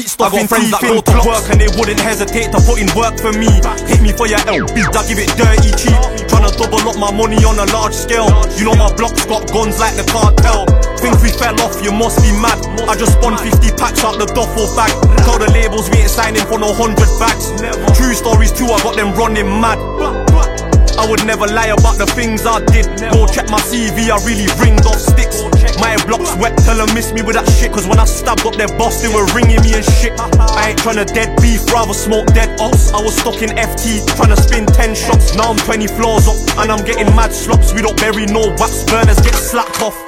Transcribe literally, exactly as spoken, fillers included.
eat stuff in friends that go to work and they wouldn't hesitate to put in work for me. Hit me for your L, bitch, I give it dirty cheap. Tryna double up my money on a large scale. You know my block's got guns like the cartel. Think we fell off, you must be mad. I just spun fifty packs out the duffel bag. Tell the labels we ain't signing for no hundred bags. True stories too, I got them running mad. I would never lie about the things I did. Go check my C V, I really ringed off sticks. My block's wet, tell them miss me with that shit. Cause when I stabbed up their boss, they were ringing me and shit. I ain't tryna dead beef, rather smoke dead ops. I was stuck in F T, tryna spin ten shots. Now I'm twenty floors up, and I'm getting mad slops. We don't bury no wax, burners get slapped off.